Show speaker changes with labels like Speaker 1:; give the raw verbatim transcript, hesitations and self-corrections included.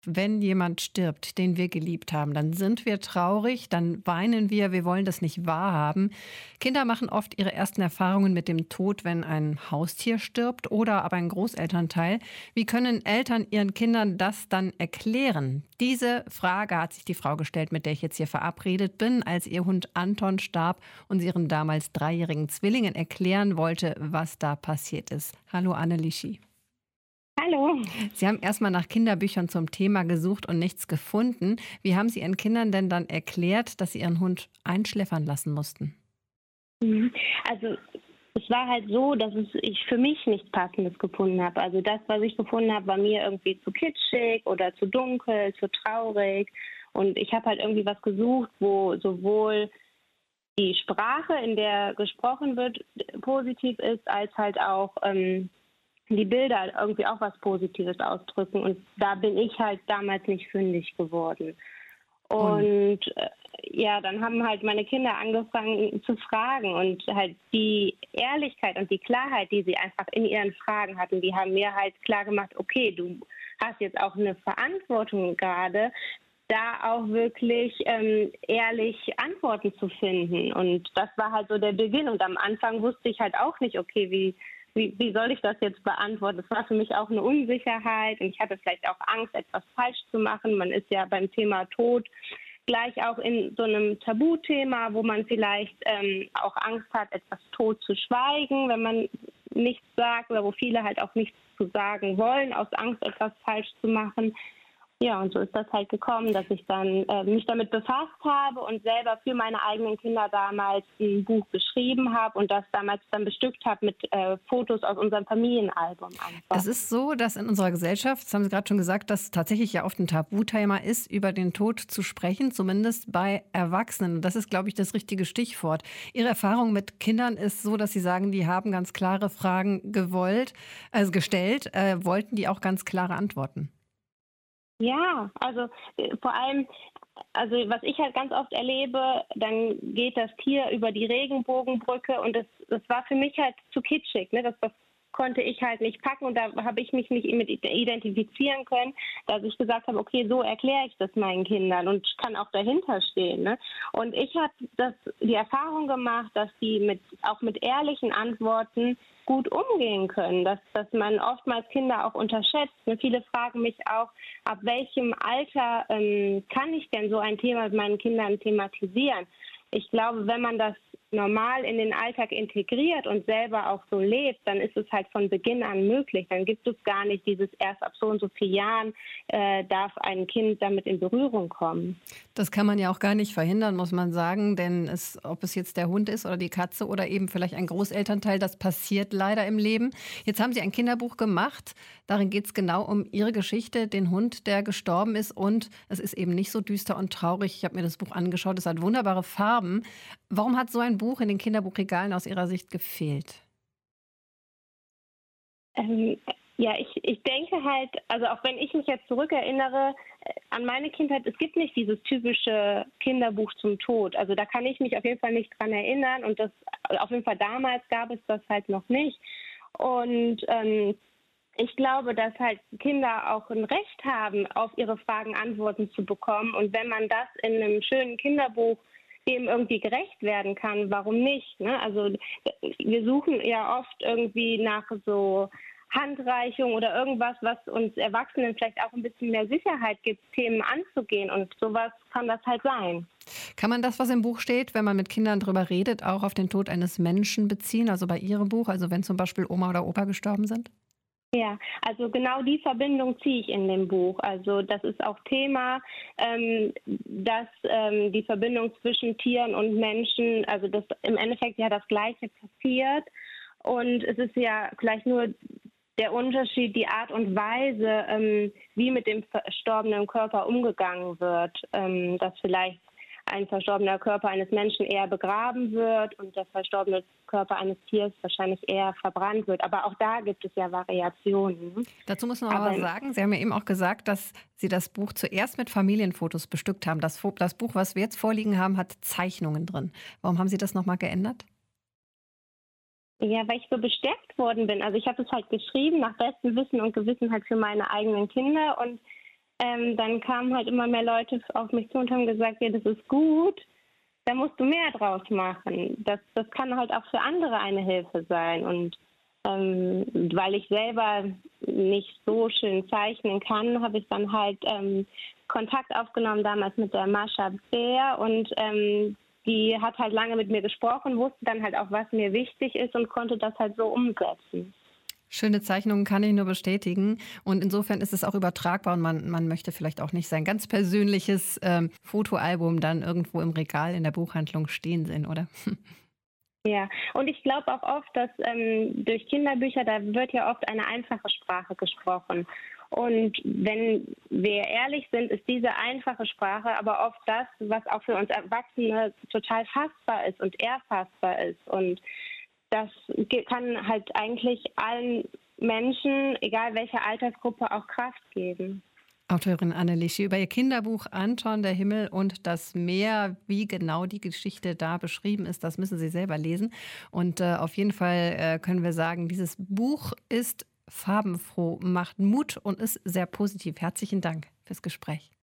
Speaker 1: Wenn jemand stirbt, den wir geliebt haben, dann sind wir traurig, dann weinen wir, wir wollen das nicht wahrhaben. Kinder machen oft ihre ersten Erfahrungen mit dem Tod, wenn ein Haustier stirbt oder aber ein Großelternteil. Wie können Eltern ihren Kindern das dann erklären? Diese Frage hat sich die Frau gestellt, mit der ich jetzt hier verabredet bin, als ihr Hund Anton starb und sie ihren damals dreijährigen Zwillingen erklären wollte, was da passiert ist. Hallo Annelieschi.
Speaker 2: Hallo.
Speaker 1: Sie haben erstmal nach Kinderbüchern zum Thema gesucht und nichts gefunden. Wie haben Sie Ihren Kindern denn dann erklärt, dass Sie Ihren Hund einschläfern lassen mussten?
Speaker 2: Mhm. Also es war halt so, dass es, ich für mich nichts Passendes gefunden habe. Also das, was ich gefunden habe, war mir irgendwie zu kitschig oder zu dunkel, zu traurig. Und ich habe halt irgendwie was gesucht, wo sowohl die Sprache, in der gesprochen wird, positiv ist, als halt auch ähm, die Bilder irgendwie auch was Positives ausdrücken. Und da bin ich halt damals nicht fündig geworden.
Speaker 1: Und
Speaker 2: Und äh, ja, dann haben halt meine Kinder angefangen zu fragen und halt die Ehrlichkeit und die Klarheit, die sie einfach in ihren Fragen hatten, die haben mir halt klar gemacht, okay, du hast jetzt auch eine Verantwortung gerade, da auch wirklich ähm, ehrlich Antworten zu finden. Und das war halt so der Beginn. Und am Anfang wusste ich halt auch nicht, okay, wie Wie, wie soll ich das jetzt beantworten? Das war für mich auch eine Unsicherheit und ich hatte vielleicht auch Angst, etwas falsch zu machen. Man ist ja beim Thema Tod gleich auch in so einem Tabuthema, wo man vielleicht ähm, auch Angst hat, etwas tot zu schweigen, wenn man nichts sagt oder wo viele halt auch nichts zu sagen wollen, aus Angst, etwas falsch zu machen. Ja, und so ist das halt gekommen, dass ich dann äh, mich damit befasst habe und selber für meine eigenen Kinder damals ein Buch geschrieben habe und das damals dann bestückt habe mit äh, Fotos aus unserem Familienalbum
Speaker 1: es
Speaker 2: einfach.
Speaker 1: ist so, dass in unserer Gesellschaft, das haben Sie gerade schon gesagt, dass tatsächlich ja oft ein Tabuthema ist, über den Tod zu sprechen, zumindest bei Erwachsenen. Und das ist, glaube ich, das richtige Stichwort. Ihre Erfahrung mit Kindern ist so, dass Sie sagen, die haben ganz klare Fragen gewollt, also gestellt, äh, wollten die auch ganz klare Antworten.
Speaker 2: Ja, also äh, vor allem, also was ich halt ganz oft erlebe, dann geht das Tier über die Regenbogenbrücke und das, das war für mich halt zu kitschig. Ne? Das, das konnte ich halt nicht packen und da habe ich mich nicht mit identifizieren können, dass ich gesagt habe, okay, so erkläre ich das meinen Kindern und kann auch dahinter stehen. Ne? Und ich habe das die Erfahrung gemacht, dass die mit auch mit ehrlichen Antworten gut umgehen können, dass, dass man oftmals Kinder auch unterschätzt. Ne? Viele fragen mich auch, ab welchem Alter ähm, kann ich denn so ein Thema mit meinen Kindern thematisieren? Ich glaube, wenn man das normal in den Alltag integriert und selber auch so lebt, dann ist es halt von Beginn an möglich. Dann gibt es gar nicht dieses erst ab so und so vielen Jahren äh, darf ein Kind damit in Berührung kommen.
Speaker 1: Das kann man ja auch gar nicht verhindern, muss man sagen, denn es, ob es jetzt der Hund ist oder die Katze oder eben vielleicht ein Großelternteil, das passiert leider im Leben. Jetzt haben Sie ein Kinderbuch gemacht. Darin geht es genau um Ihre Geschichte, den Hund, der gestorben ist. Und es ist eben nicht so düster und traurig. Ich habe mir das Buch angeschaut. Es hat wunderbare Farben. Warum hat so ein Buch in den Kinderbuchregalen aus Ihrer Sicht gefehlt?
Speaker 2: Ähm, ja, ich, ich denke halt, also auch wenn ich mich jetzt zurückerinnere äh, an meine Kindheit, es gibt nicht dieses typische Kinderbuch zum Tod. Also da kann ich mich auf jeden Fall nicht dran erinnern und das auf jeden Fall damals gab es das halt noch nicht. Und ähm, ich glaube, dass halt Kinder auch ein Recht haben, auf ihre Fragen Antworten zu bekommen. Und wenn man das in einem schönen Kinderbuch dem irgendwie gerecht werden kann, warum nicht? Ne? Also wir suchen ja oft irgendwie nach so Handreichung oder irgendwas, was uns Erwachsenen vielleicht auch ein bisschen mehr Sicherheit gibt, Themen anzugehen. Und sowas kann das halt sein.
Speaker 1: Kann man das, was im Buch steht, wenn man mit Kindern drüber redet, auch auf den Tod eines Menschen beziehen? Also bei Ihrem Buch, also wenn zum Beispiel Oma oder Opa gestorben sind?
Speaker 2: Ja, also genau die Verbindung ziehe ich in dem Buch. Also das ist auch Thema, ähm, dass ähm, die Verbindung zwischen Tieren und Menschen, also das im Endeffekt ja das Gleiche passiert. Und es ist ja vielleicht nur der Unterschied, die Art und Weise, ähm, wie mit dem verstorbenen Körper umgegangen wird, ähm, dass vielleicht ein verstorbener Körper eines Menschen eher begraben wird und der verstorbene Körper eines Tiers wahrscheinlich eher verbrannt wird. Aber auch da gibt es ja Variationen.
Speaker 1: Dazu muss man aber
Speaker 2: Aber
Speaker 1: sagen, Sie haben ja eben auch gesagt, dass Sie das Buch zuerst mit Familienfotos bestückt haben. Das, Fo- das Buch, was wir jetzt vorliegen haben, hat Zeichnungen drin. Warum haben Sie das nochmal geändert?
Speaker 2: ja, weil ich so bestärkt worden bin. Also ich habe es halt geschrieben nach bestem Wissen und Gewissen halt für meine eigenen Kinder und ähm, dann kamen halt immer mehr Leute auf mich zu und haben gesagt, ja, das ist gut, da musst du mehr draus machen. Das, das kann halt auch für andere eine Hilfe sein. Und ähm, weil ich selber nicht so schön zeichnen kann, habe ich dann halt ähm, Kontakt aufgenommen damals mit der Mascha Bär und ähm, die hat halt lange mit mir gesprochen, wusste dann halt auch, was mir wichtig ist und konnte das halt so umsetzen.
Speaker 1: Schöne Zeichnungen kann ich nur bestätigen. Und insofern ist es auch übertragbar und man, man möchte vielleicht auch nicht sein ganz persönliches ähm, Fotoalbum dann irgendwo im Regal in der Buchhandlung stehen sehen, oder?
Speaker 2: Ja, und ich glaube auch oft, dass ähm, durch Kinderbücher, da wird ja oft eine einfache Sprache gesprochen. Und wenn wir ehrlich sind, ist diese einfache Sprache aber oft das, was auch für uns Erwachsene total fassbar ist und erfassbar ist. Und das ge- kann halt eigentlich allen Menschen, egal welche Altersgruppe, auch Kraft geben.
Speaker 1: Autorin Anne Lischi über ihr Kinderbuch Anton, der Himmel und das Meer. Wie genau die Geschichte da beschrieben ist, das müssen Sie selber lesen. Und äh, auf jeden Fall äh, können wir sagen, dieses Buch ist farbenfroh, macht Mut und ist sehr positiv. Herzlichen Dank fürs Gespräch.